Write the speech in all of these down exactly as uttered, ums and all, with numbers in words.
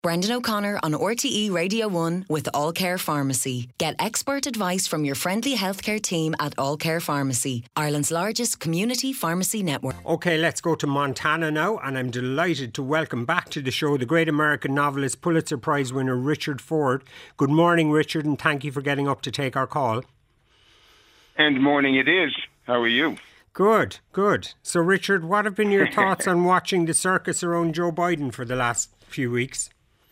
Brendan O'Connor on R T E Radio one with All Care Pharmacy. Get expert advice from your friendly healthcare team at All Care Pharmacy, Ireland's largest community pharmacy network. OK, let's go to Montana now, and I'm delighted to welcome back to the show the great American novelist, Pulitzer Prize winner Richard Ford. Good morning, Richard, and thank you for getting up to take our call. And morning it is. How are you? Good, good. So, Richard, what have been your thoughts on watching the circus around Joe Biden for the last few weeks?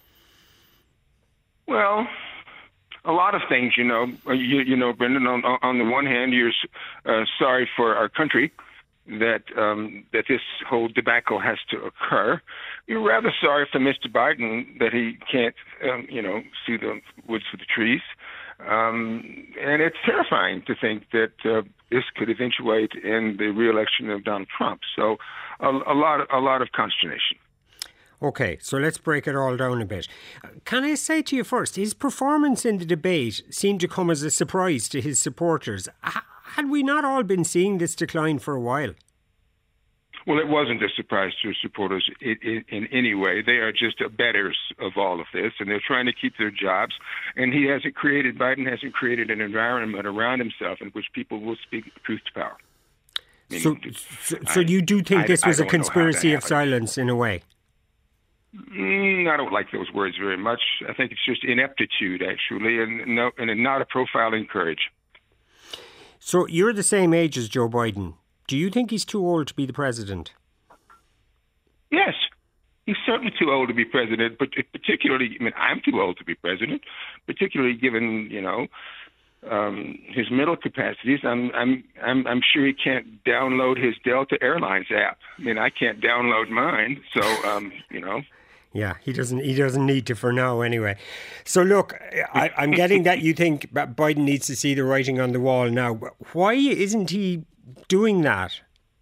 Well, a lot of things, you know. You, you know, Brendan, on, on the one hand, you're uh, sorry for our country that um, that this whole debacle has to occur. You're rather sorry for Mister Biden that he can't, um, you know, see the woods for the trees. Um, and it's terrifying to think that uh, this could eventuate in the re-election of Donald Trump. So a, a lot of, a lot of consternation. OK, so let's break it all down a bit. Can I say to you first, his performance in the debate seemed to come as a surprise to his supporters. H- had we not all been seeing this decline for a while? Well, it wasn't a surprise to his supporters in, in, in any way. They are just abettors of all of this, and they're trying to keep their jobs. And he hasn't created, Biden hasn't created an environment around himself in which people will speak truth to power. I mean, so, so, so I, you do think I, this was a conspiracy of silence in a way? Mm, I don't like those words very much. I think it's just ineptitude, actually, and no, and not a profiling courage. So you're the same age as Joe Biden. Do you think he's too old to be the president? Yes, he's certainly too old to be president, but particularly, I mean, I'm too old to be president, particularly given, you know, um, his mental capacities. I'm, I'm, I'm, I'm sure he can't download his Delta Airlines app. I mean, I can't download mine, so, um, you know. Yeah, he doesn't. He doesn't need to for now, anyway. So look, I, I'm getting that you think Biden needs to see the writing on the wall now. Why isn't he doing that?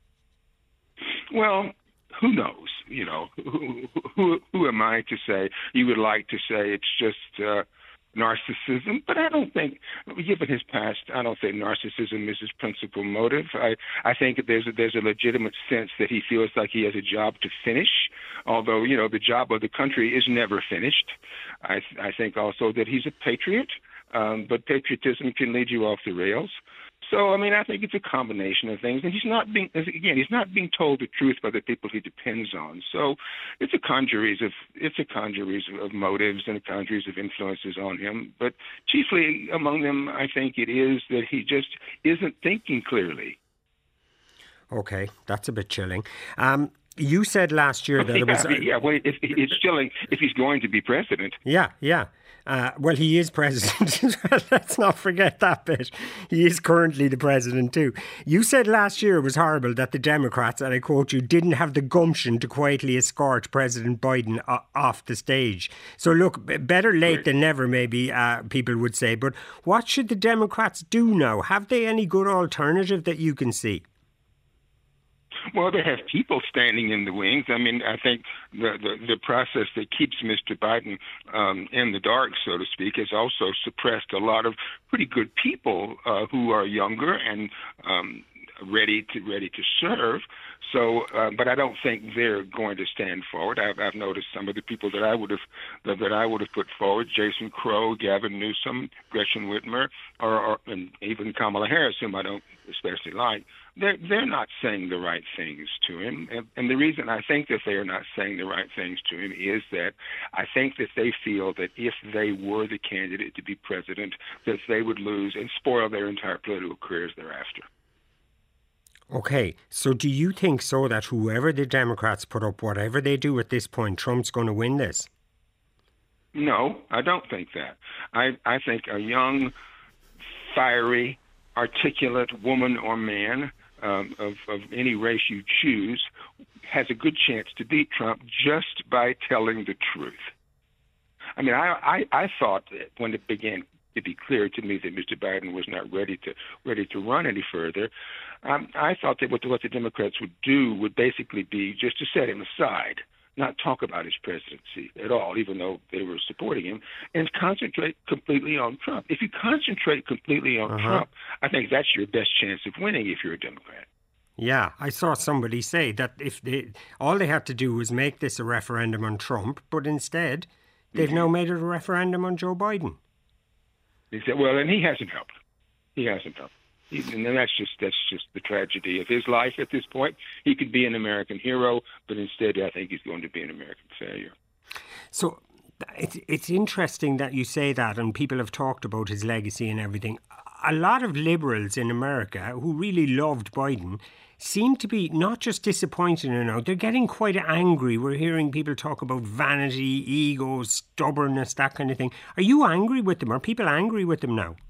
Well, who knows? You know, who, who, who am I to say? You would like to say it's just uh, narcissism, but I don't think, given his past, I don't think narcissism is his principal motive. I, I think that there's a, there's a legitimate sense that he feels like he has a job to finish, although, you know, the job of the country is never finished. I, I think also that he's a patriot, um, but patriotism can lead you off the rails. So, I mean, I think it's a combination of things. And he's not being, again, he's not being told the truth by the people he depends on. So it's a congeries of, it's a congeries of motives and a congeries of influences on him. But chiefly among them, I think it is that he just isn't thinking clearly. Okay, that's a bit chilling. Um, you said last year that yeah, it was... Uh, yeah, well, it, it's chilling if he's going to be president. Yeah, yeah. Uh, well, he is president. Let's not forget that bit. He is currently the president too. You said last year it was horrible that the Democrats, and I quote you, didn't have the gumption to quietly escort President Biden o- off the stage. So look, better late right. than never, maybe uh, people would say. But what should the Democrats do now? Have they any good alternative that you can see? Well, they have people standing in the wings. I mean, I think the, the, the process that keeps Mister Biden um, in the dark, so to speak, has also suppressed a lot of pretty good people uh, who are younger and um, ready to ready to serve. So, uh, but I don't think they're going to stand forward. I've, I've noticed some of the people that I would have that, that I would have put forward: Jason Crow, Gavin Newsom, Gretchen Whitmer, or, or and even Kamala Harris, whom I don't especially like. They're, they're not saying the right things to him. And, and the reason I think that they are not saying the right things to him is that I think that they feel that if they were the candidate to be president, that they would lose and spoil their entire political careers thereafter. Okay, so do you think so that whoever the Democrats put up, whatever they do at this point, Trump's going to win this? No, I don't think that. I, I think a young, fiery, articulate woman or man Um, of, of any race you choose, has a good chance to beat Trump just by telling the truth. I mean, I, I, I thought that when it began to be clear to me that Mister Biden was not ready to ready to run any further, um, I thought that what the, what the Democrats would do would basically be just to set him aside, not talk about his presidency at all, even though they were supporting him, and concentrate completely on Trump. If you concentrate completely on uh-huh. Trump, I think that's your best chance of winning if you're a Democrat. Yeah, I saw somebody say that if they all they had to do was make this a referendum on Trump, but instead they've now made it a referendum on Joe Biden. He said, well, and he hasn't helped. He hasn't helped. And that's just that's just the tragedy of his life at this point. He could be an American hero, but instead I think he's going to be an American failure. So it's, it's interesting that you say that, and people have talked about his legacy and everything. A lot of liberals in America who really loved Biden seem to be not just disappointed now, they're getting quite angry. We're hearing people talk about vanity, ego, stubbornness, that kind of thing. Are you angry with them? Are people angry with them now?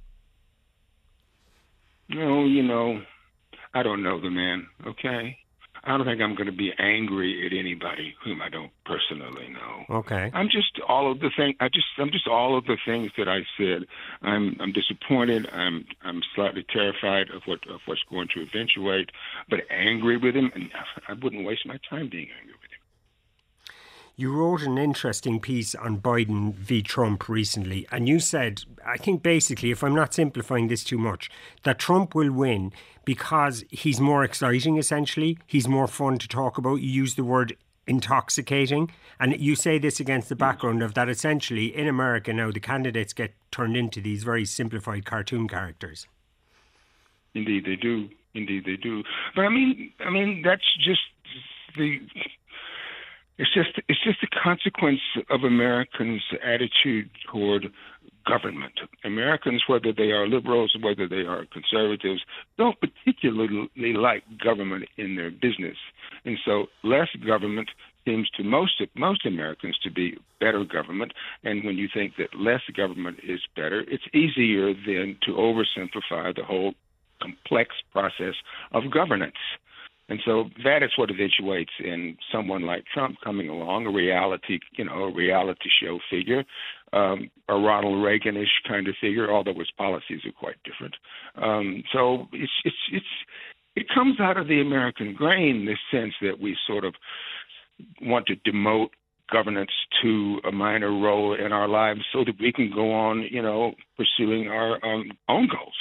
No, you know, I don't know the man, okay? I don't think I'm going to be angry at anybody whom I don't personally know. Okay. I'm just all of the thing. I just I'm just all of the things that I said. I'm I'm disappointed. I'm I'm slightly terrified of what of what's going to eventuate. But angry with him, and I wouldn't waste my time being angry with him. You wrote an interesting piece on Biden v. Trump recently, and you said, I think basically, if I'm not simplifying this too much, that Trump will win because he's more exciting, essentially. He's more fun to talk about. You use the word intoxicating, and you say this against the background of that essentially in America now the candidates get turned into these very simplified cartoon characters. Indeed they do. Indeed they do. But I mean, I mean that's just the... It's just it's just a consequence of Americans' attitude toward government. Americans, whether they are liberals, whether they are conservatives, don't particularly like government in their business. And so less government seems to most most Americans to be better government. And when you think that less government is better, it's easier then to oversimplify the whole complex process of governance. And so that is what eventuates in someone like Trump coming along, a reality, you know, a reality show figure, um, a Ronald Reagan-ish kind of figure, although his policies are quite different. Um, so it's it's it's it comes out of the American grain, this sense that we sort of want to demote governance to a minor role in our lives so that we can go on, you know, pursuing our um, own goals.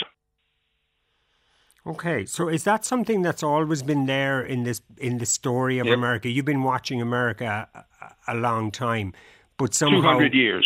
Okay, so is that something that's always been there in this in the story of yep. America? You've been watching America a, a long time, but somehow two hundred years.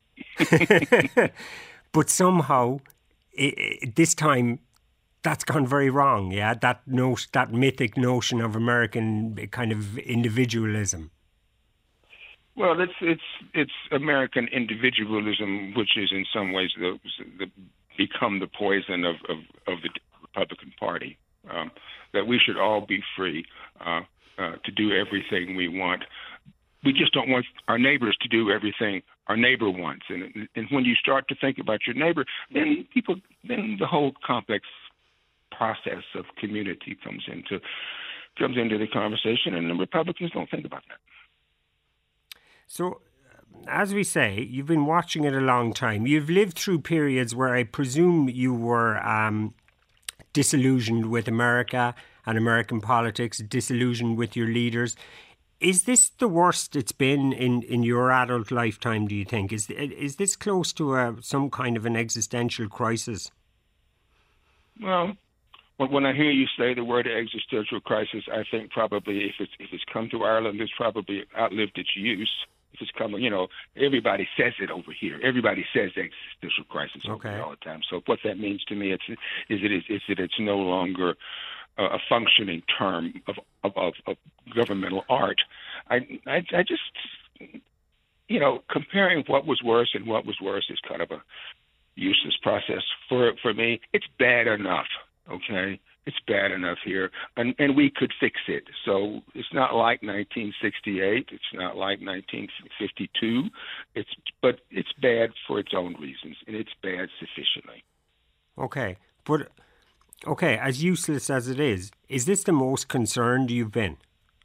But somehow, it, it, this time, that's gone very wrong. Yeah, that note, that mythic notion of American kind of individualism. Well, it's it's it's American individualism, which is in some ways the, the become the poison of of, of the Republican Party, um, that we should all be free uh, uh, to do everything we want. We just don't want our neighbors to do everything our neighbor wants. And and when you start to think about your neighbor, then people, then the whole complex process of community comes into comes into the conversation, and the Republicans don't think about that. So, as we say, you've been watching it a long time. You've lived through periods where I presume you were um, disillusioned with America and American politics, disillusioned with your leaders. Is this the worst it's been in, in your adult lifetime, do you think? Is is this close to a, some kind of an existential crisis? Well, when I hear you say the word existential crisis, I think probably if it's, if it's come to Ireland, it's probably outlived its use. If it's coming, you know, everybody says it over here. Everybody says existential crisis over okay. here all the time. So what that means to me it's, is, it is, is that it's no longer uh, a functioning term of, of, of, of governmental art. I, I, I just, you know, comparing what was worse and what was worse is kind of a useless process for for me. It's bad enough, okay? It's bad enough here, and, and we could fix it. So it's not like nineteen sixty-eight. It's not like nineteen fifty-two. It's but it's bad for its own reasons, and it's bad sufficiently. Okay, but okay, as useless as it is, is this the most concerned you've been?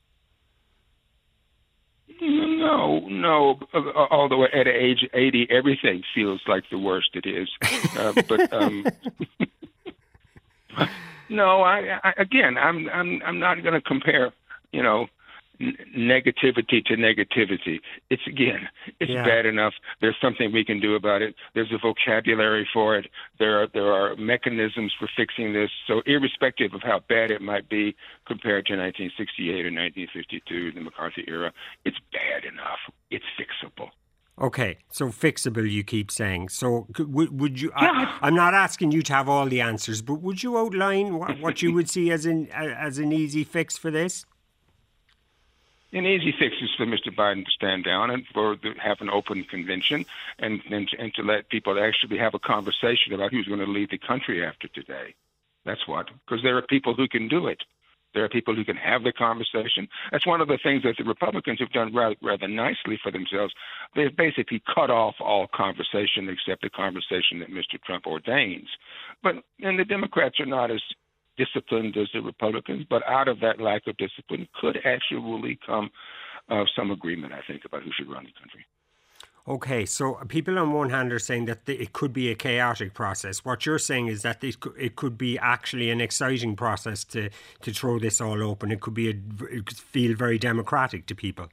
No, no. Although at age eighty, everything feels like the worst it is. Uh, but um, no, I, I again, I'm I'm I'm not going to compare, you know, n- negativity to negativity. It's again, it's yeah. bad enough. There's something we can do about it. There's a vocabulary for it. There are there are mechanisms for fixing this. So irrespective of how bad it might be compared to nineteen sixty-eight or nineteen fifty-two, the McCarthy era, it's bad enough. It's fixable. Okay, so fixable, you keep saying. So c- would, would you, Yeah. I, I'm not asking you to have all the answers, but would you outline what, what you would see as an, as an easy fix for this? An easy fix is for Mister Biden to stand down and for to have an open convention and, and and to let people actually have a conversation about who's going to lead the country after today. That's what, because there are people who can do it. There are people who can have the conversation. That's one of the things that the Republicans have done rather, rather nicely for themselves. They've basically cut off all conversation except the conversation that Mister Trump ordains. But and the Democrats are not as disciplined as the Republicans, but out of that lack of discipline could actually come uh, some agreement, I think, about who should run the country. Okay, so people on one hand are saying that the, it could be a chaotic process. What you're saying is that it could, it could be actually an exciting process to, to throw this all open. It could be a, it could feel very democratic to people.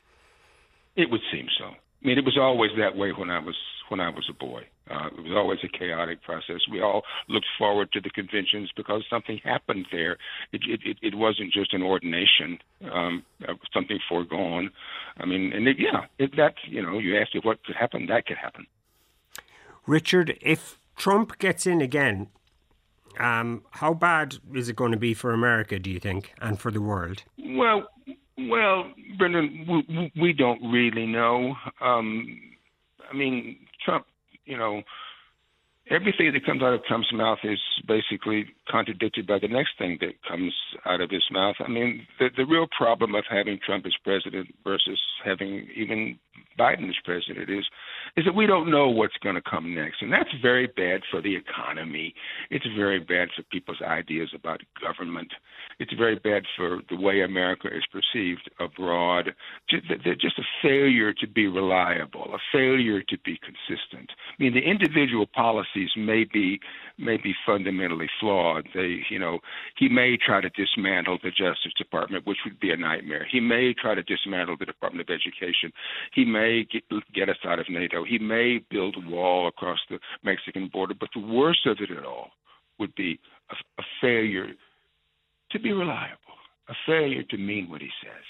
It would seem so. I mean, it was always that way when I was when I was a boy. Uh, it was always a chaotic process. We all looked forward to the conventions because something happened there. It it, it wasn't just an ordination, um, something foregone. I mean, and it, yeah, it, that you know, you asked if what could happen, that could happen. Richard, if Trump gets in again, um, how bad is it going to be for America, do you think, and for the world? Well. Well, Brendan, we, we don't really know. Um, I mean, Trump, you know, everything that comes out of Trump's mouth is basically contradicted by the next thing that comes out of his mouth. I mean, the, the real problem of having Trump as president versus having even Biden as president is is that we don't know what's going to come next. And that's very bad for the economy. It's very bad for people's ideas about government. It's very bad for the way America is perceived abroad. Just, just a failure to be reliable, a failure to be consistent. I mean, the individual policies may be may be fundamentally flawed. They, you know, he may try to dismantle the Justice Department, which would be a nightmare. He may try to dismantle the Department of Education. He may get, get us out of NATO. He may build a wall across the Mexican border. But the worst of it all would be a, a failure to be reliable, a failure to mean what he says.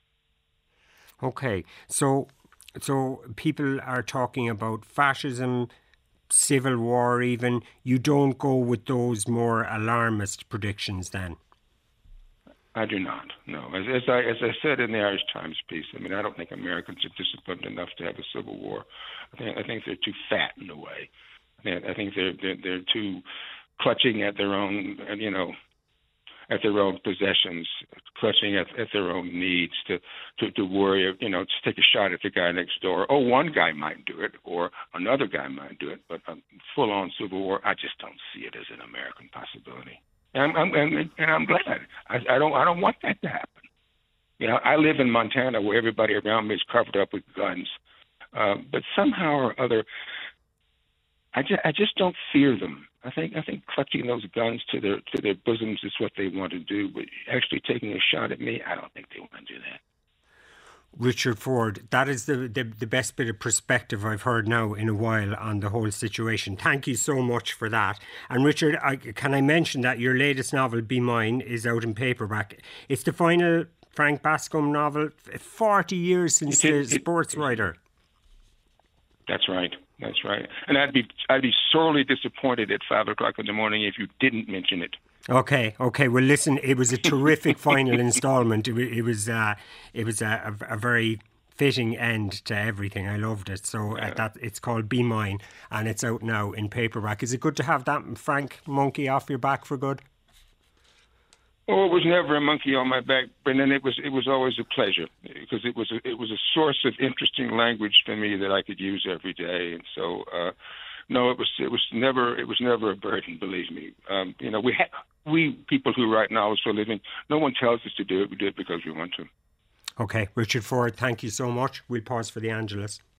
Okay, so so people are talking about fascism, civil war even. You don't go with those more alarmist predictions then? I do not, no. As, as I as I said in the Irish Times piece, I mean, I don't think Americans are disciplined enough to have a civil war. I think I think they're too fat in a way. I think, I think they're, they're they're too clutching at their own, you know, at their own possessions, clutching at, at their own needs to, to, to worry, you know, to take a shot at the guy next door. Oh, one guy might do it, or another guy might do it, but a full-on civil war, I just don't see it as an American possibility. And I'm, I'm, and I'm glad. I, I don't I don't want that to happen. You know, I live in Montana where everybody around me is covered up with guns, uh, but somehow or other, I just, I just don't fear them. I think I think clutching those guns to their to their bosoms is what they want to do, but actually taking a shot at me, I don't think they want to do that. Richard Ford, that is the, the, the best bit of perspective I've heard now in a while on the whole situation. Thank you so much for that. And Richard, I, can I mention that your latest novel, Be Mine, is out in paperback. It's the final Frank Bascombe novel, forty years since it, the it, sports it, writer. That's right. That's right. And I'd be I'd be sorely disappointed at five o'clock in the morning if you didn't mention it. Okay, okay. Well, listen, it was a terrific final instalment. It, it was uh, it was a, a, a very fitting end to everything. I loved it. So uh, that it's called Be Mine, and it's out now in paperback. Is it good to have that Frank monkey off your back for good? Oh, it was never a monkey on my back, Brendan. It was it was always a pleasure because it was a, it was a source of interesting language for me that I could use every day, and so. Uh, No, it was it was never it was never a burden. Believe me, um, you know we ha- we people who write novels for a living. No one tells us to do it. We do it because we want to. Okay, Richard Ford, thank you so much. We'll pause for the Angelus.